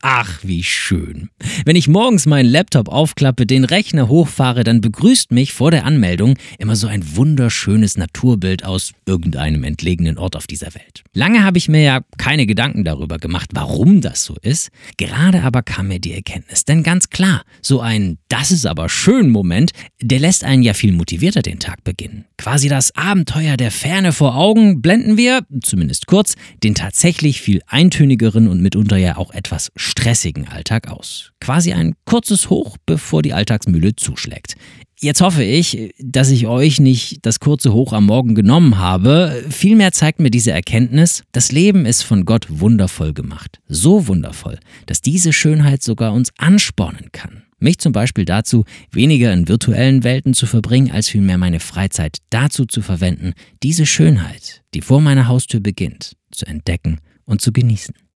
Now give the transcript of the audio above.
Ach, wie schön. Wenn ich morgens meinen Laptop aufklappe, den Rechner hochfahre, dann begrüßt mich vor der Anmeldung immer so ein wunderschönes Naturbild aus irgendeinem entlegenen Ort auf dieser Welt. Lange habe ich mir ja keine Gedanken darüber gemacht, warum das so ist. Gerade aber kam mir die Erkenntnis. Denn ganz klar, so ein „Das ist aber schön" Moment, der lässt einen ja viel motivierter den Tag beginnen. Quasi das Abenteuer der Ferne vor Augen blenden wir, zumindest kurz, den tatsächlich viel eintönigeren und mitunter ja auch etwas stressigen Alltag aus. Quasi ein kurzes Hoch, bevor die Alltagsmühle zuschlägt. Jetzt hoffe ich, dass ich euch nicht das kurze Hoch am Morgen genommen habe. Vielmehr zeigt mir diese Erkenntnis, das Leben ist von Gott wundervoll gemacht. So wundervoll, dass diese Schönheit sogar uns anspornen kann. Mich zum Beispiel dazu, weniger in virtuellen Welten zu verbringen, als vielmehr meine Freizeit dazu zu verwenden, diese Schönheit, die vor meiner Haustür beginnt, zu entdecken und zu genießen.